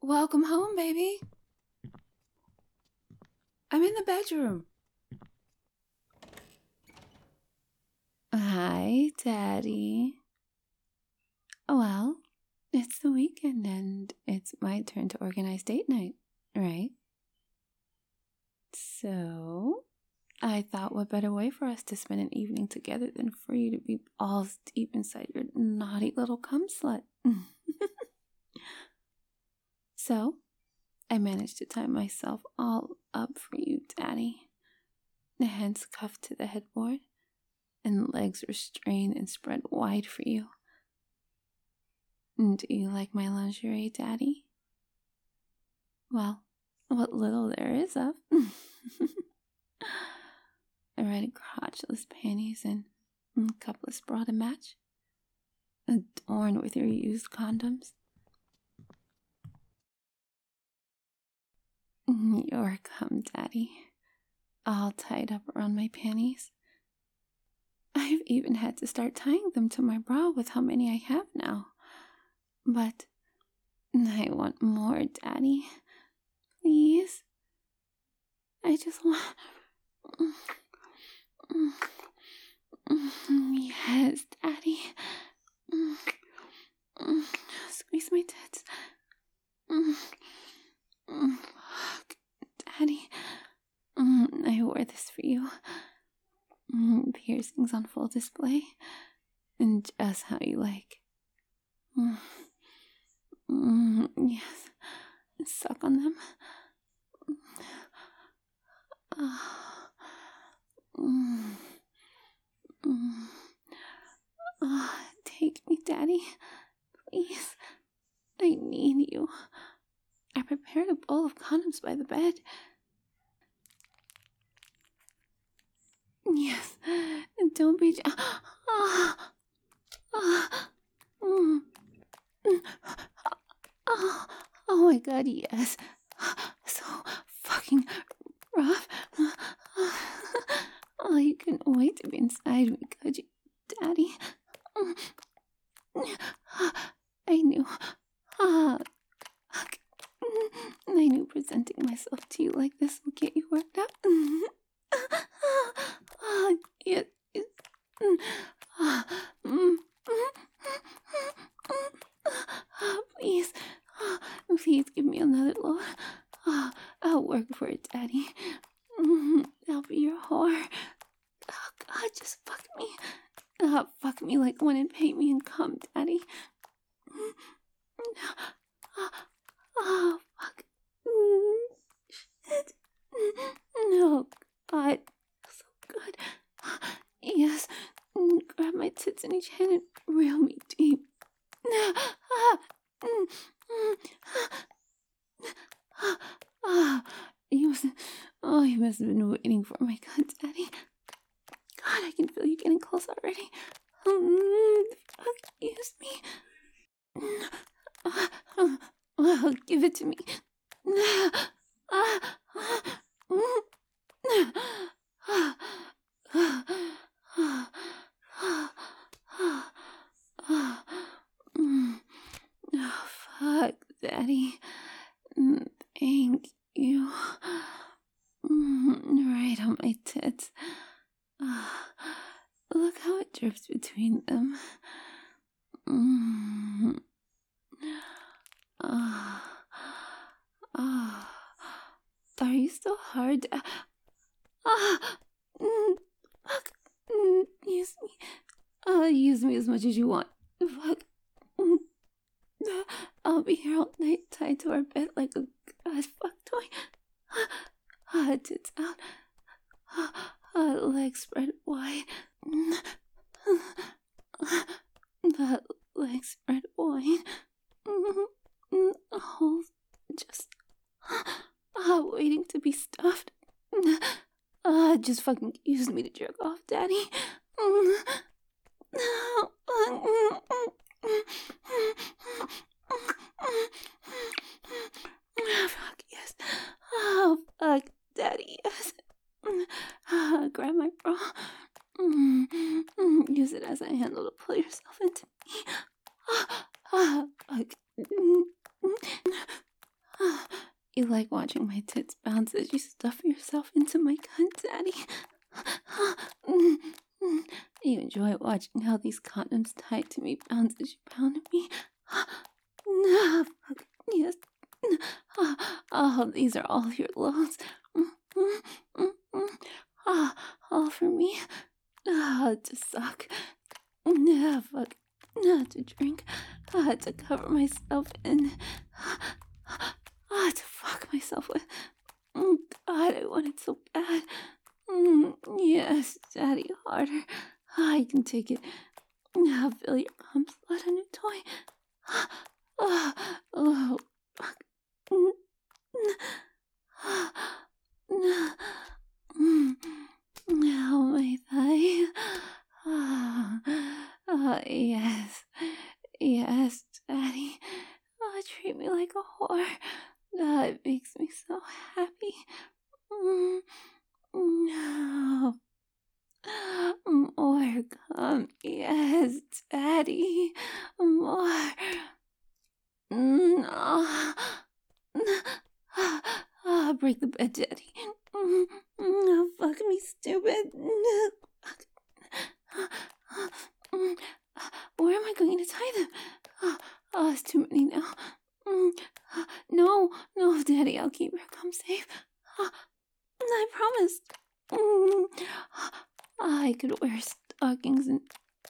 Welcome home, baby. I'm in the bedroom. Hi, Daddy. Well, it's the weekend and it's my turn to organize date night, right? So, I thought what better way for us to spend an evening together than for you to be balls deep inside your naughty little cum slut. So, I managed to tie myself all up for you, Daddy. The hands cuffed to the headboard, and legs restrained and spread wide for you. Do you like my lingerie, Daddy? Well, what little there is of. Red crotchless panties and cupless bra to match, adorned with your used condoms. Your cum, Daddy, all tied up around my panties. I've even had to start tying them to my bra with how many I have now. But I want more, Daddy. Please. I just want... Yes, Daddy. Squeeze my tits. Fuck, Daddy. I wore this for you. Piercings on full display. And just how you like. Yes. Suck on them. Take me, Daddy. Please. I need you. I prepared a bowl of condoms by the bed. Yes. Don't be... Oh my god, yes. So fucking rough. Oh, you couldn't wait to be inside me, could you, Daddy? I knew. I knew presenting myself to you like this would get you worked up. Yes. Please. Please give me another load. I'll work for it, Daddy. I'll be your whore. Oh, God, just fuck me. Fuck me like one and pay me and come, Daddy. Oh, fuck. Shit. No, God. So good. Yes. Grab my tits in each hand and reel me deep. You must have been waiting for my God, Daddy. God, I can feel you getting close already. Excuse me. Give it to me. Oh, fuck, Daddy. Thank you. Right on my tits. Look how it drips between them. Are you still hard? Fuck. Use me. Use me as much as you want. Fuck. I'll be here all night tied to our bed like a fuck toy. Tits out. Legs spread wide. The legs spread wide. Holes just waiting to be stuffed. Just fucking use me to jerk off, Daddy. Fuck yes. Oh fuck, Daddy yes. Grab my bra. Use it as a handle to pull yourself into me. Fuck. You like watching my tits bounce as you stuff yourself into my cunt, Daddy. You enjoy watching how these condoms tied to me bounce as you pound me. Fuck, yes. Oh, these are all your loads. All for me. To suck. Fuck. To drink. To cover myself in. To fuck myself with. God, I want it so bad. Yes, Daddy, harder. I can take it. Now fill your cum slut a new toy. Oh, fuck. Oh, my thigh. Yes. Yes, Daddy. Treat me like a whore. It makes me so happy. No. More cum. Yes, Daddy. More. Break the bed, Daddy. Fuck me, stupid. Where am I going to tie them? It's too many now. No, Daddy, I'll keep your cum safe. I promise. I could wear stockings and...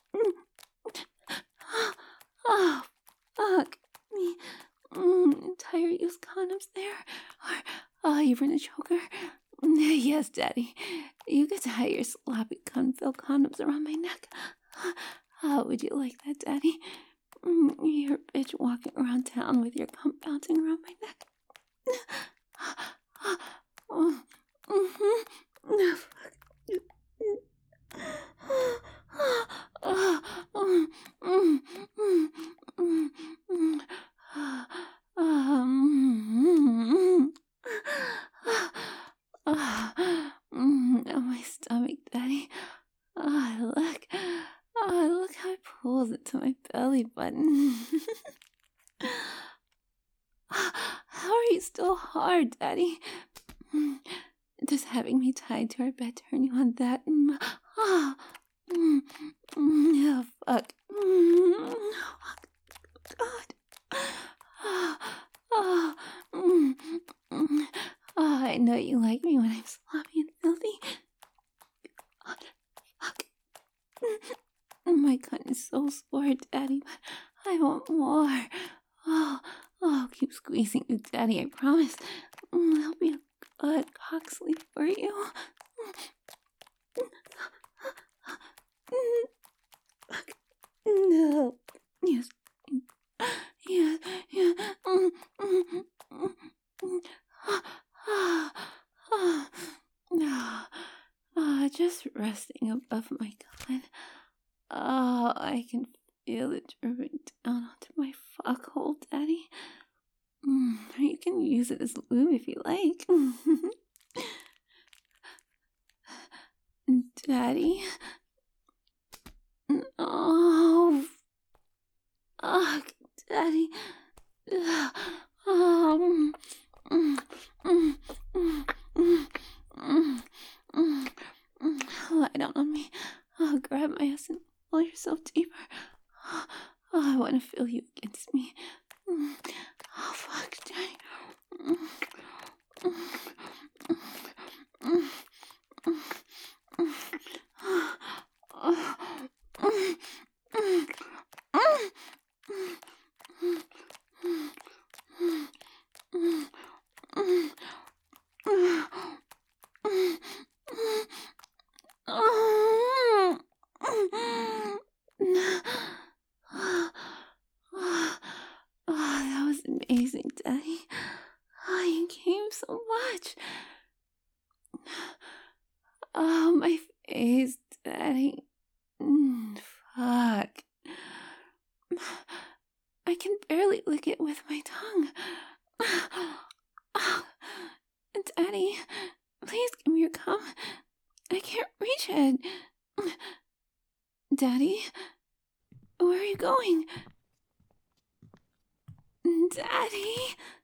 Oh, fuck me. Entire use condoms there. Or even a choker. Yes, Daddy. You could tie your sloppy cum-filled condoms around my neck. How would you like that, Daddy? You're a bitch walking around town with your cum bouncing around my neck. My stomach, Daddy. Look. Look how it pulls into my belly button. How are you still hard, Daddy? Does having me tied to our bed turn you on that? Oh, fuck. God. I know you like me when I'm sloppy and filthy. Fuck. My cunt is so sore, Daddy, but I want more. Oh, keep squeezing you, Daddy, I promise. There'll be a good cock sleep for you. Fuck. No. Yes. Yeah. Just resting above my gun. Oh, I can feel it dripping down onto my fuck hole, Daddy. You can use it as lube if you like. Daddy. Oh, fuck, Daddy. Lie down on me. Grab my ass and pull yourself deeper. I want to feel you against me. Oh, fuck, Daddy. That was amazing, Daddy. You came so much. Oh, my face, Daddy. Fuck. I can barely lick it with my tongue. Daddy, please give me your cum. I can't reach it. Daddy, where are you going? Daddy?